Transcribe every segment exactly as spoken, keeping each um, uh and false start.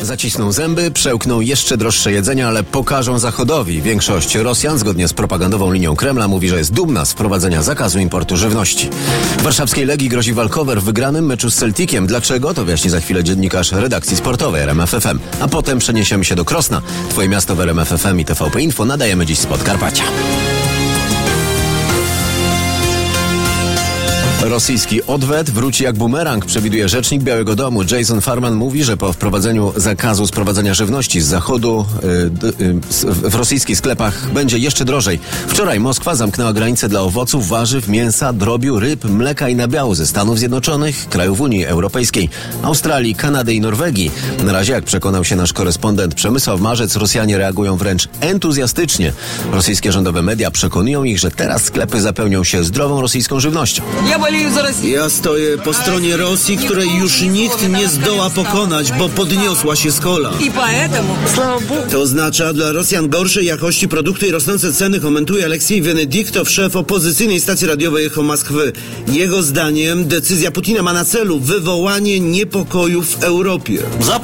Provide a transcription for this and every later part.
Zacisną zęby, przełkną jeszcze droższe jedzenia, ale pokażą Zachodowi. Większość Rosjan, zgodnie z propagandową linią Kremla, mówi, że jest dumna z wprowadzenia zakazu importu żywności. Warszawskiej Legii grozi walkover w wygranym meczu z Celticiem. Dlaczego? To wyjaśni za chwilę dziennikarz redakcji sportowej R M F F M. A potem przeniesiemy się do Krosna. Twoje miasto w R M F F M i T V P Info nadajemy dziś z Podkarpacia. Rosyjski odwet wróci jak bumerang, przewiduje rzecznik Białego Domu. Jason Farman mówi, że po wprowadzeniu zakazu sprowadzania żywności z zachodu yy, yy, w rosyjskich sklepach będzie jeszcze drożej. Wczoraj Moskwa zamknęła granice dla owoców, warzyw, mięsa, drobiu, ryb, mleka i nabiału ze Stanów Zjednoczonych, krajów Unii Europejskiej, Australii, Kanady i Norwegii. Na razie, jak przekonał się nasz korespondent Przemysław Marzec, Rosjanie reagują wręcz entuzjastycznie. Rosyjskie rządowe media przekonują ich, że teraz sklepy zapełnią się zdrową rosyjską żywnością. Ja stoję po stronie Rosji, której już nikt nie zdoła pokonać, bo podniosła się z kolan. To oznacza dla Rosjan gorszej jakości produkty i rosnące ceny, komentuje Aleksiej Wenedyktow, szef opozycyjnej stacji radiowej Echo Moskwy. Jego zdaniem decyzja Putina ma na celu wywołanie niepokoju w Europie.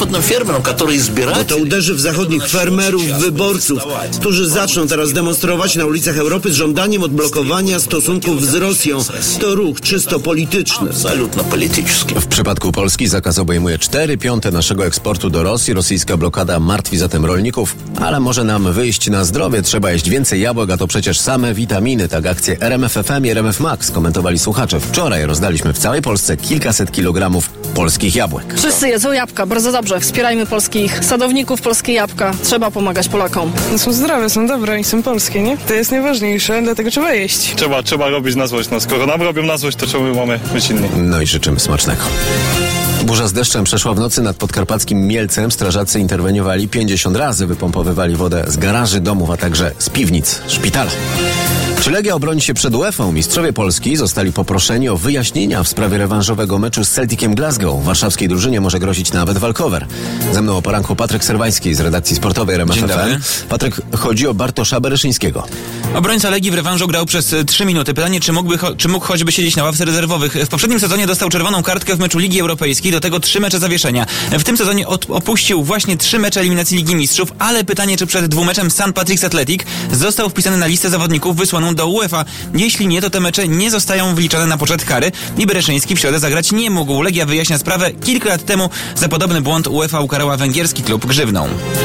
Bo to uderzy w zachodnich fermerów, wyborców, którzy zaczną teraz demonstrować na ulicach Europy z żądaniem odblokowania stosunków z Rosją. To ruch czysto polityczny. W przypadku Polski zakaz obejmuje cztery piąte naszego eksportu do Rosji. Rosyjska blokada martwi zatem rolników, ale może nam wyjść na zdrowie. Trzeba jeść więcej jabłek, a to przecież same witaminy. Tak akcję R M F F M i R M F Max komentowali słuchacze. Wczoraj rozdaliśmy w całej Polsce kilkaset kilogramów polskich jabłek. Wszyscy jedzą jabłka, bardzo dobrze. Wspierajmy polskich sadowników, polskie jabłka. Trzeba pomagać Polakom. No są zdrowe, są dobre i są polskie, nie? To jest najważniejsze, dlatego trzeba jeść. Trzeba, trzeba robić na złość. No, skoro nam robią na złość, to czemu mamy być inni? No i życzymy smacznego. Burza z deszczem przeszła w nocy nad podkarpackim Mielcem. Strażacy interweniowali pięćdziesiąt razy, wypompowywali wodę z garaży, domów, a także z piwnic szpitala. Czy Legia obroni się przed UEFA? Mistrzowie Polski zostali poproszeni o wyjaśnienia w sprawie rewanżowego meczu z Celticiem Glasgow. Warszawskiej drużynie może grozić nawet walkover. Ze mną o poranku Patryk Serwański z redakcji sportowej R M F F M. Patryk, chodzi o Bartosza Bereszyńskiego. Obrońca Legii w rewanżu grał przez trzy minuty. Pytanie, czy, mógłby, czy mógł choćby siedzieć na ławce rezerwowych. W poprzednim sezonie dostał czerwoną kartkę w meczu Ligi Europejskiej, do tego trzy mecze zawieszenia. W tym sezonie od, opuścił właśnie trzy mecze eliminacji Ligi Mistrzów, ale pytanie, czy przed dwumeczem Saint Patrick's Athletic został wpisany na listę zawodników wysłaną do UEFA. Jeśli nie, to te mecze nie zostają wliczane na poczet kary i Bereszyński w środę zagrać nie mógł. Legia wyjaśnia sprawę. Kilka lat temu za podobny błąd UEFA ukarała węgierski klub grzywną.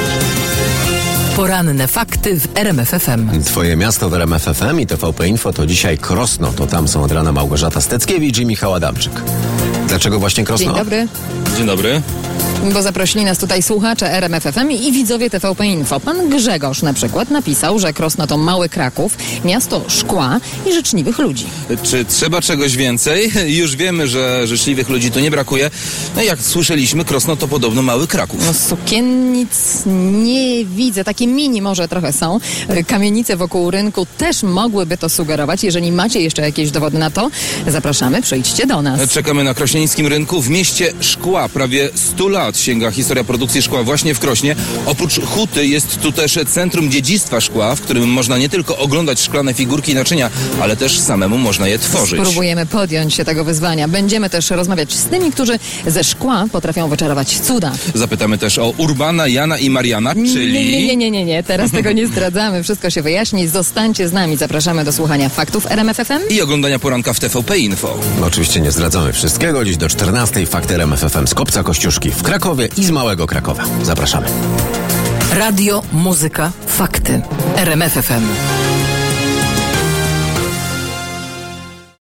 Poranne fakty w R M F F M. Twoje miasto w R M F F M i T V P Info to dzisiaj Krosno. To tam są od rana Małgorzata Steckiewicz i Michał Adamczyk. Dlaczego właśnie Krosno? Dzień dobry. Dzień dobry. Bo zaprosili nas tutaj słuchacze R M F F M i widzowie T V P Info. Pan Grzegorz na przykład napisał, że Krosno to mały Kraków, miasto szkła i życzliwych ludzi. Czy trzeba czegoś więcej? Już wiemy, że życzliwych ludzi tu nie brakuje. No jak słyszeliśmy, Krosno to podobno mały Kraków. No sukiennic nie widzę, takie mini może trochę są. Kamienice wokół rynku też mogłyby to sugerować. Jeżeli macie jeszcze jakieś dowody na to, zapraszamy, przyjdźcie do nas. Czekamy na krośnieńskim rynku w mieście szkła. Prawie stu lat sięga historia produkcji szkła właśnie w Krośnie. Oprócz huty jest tu też Centrum Dziedzictwa Szkła, w którym można nie tylko oglądać szklane figurki i naczynia, ale też samemu można je tworzyć. Spróbujemy podjąć się tego wyzwania. Będziemy też rozmawiać z tymi, którzy ze szkła potrafią wyczarować cuda. Zapytamy też o Urbana, Jana i Mariana, czyli... Nie, nie, nie, nie, nie, nie. Teraz tego nie zdradzamy. Wszystko się wyjaśni. Zostańcie z nami. Zapraszamy do słuchania faktów R M F F M i oglądania poranka w T V P Info. No, oczywiście nie zdradzamy wszystkiego. Dziś do czternastej fakty R M F F M z Kopca Kościuszki w Krakowie i z Małego Krakowa. Zapraszamy. Radio, muzyka, fakty. R M F F M.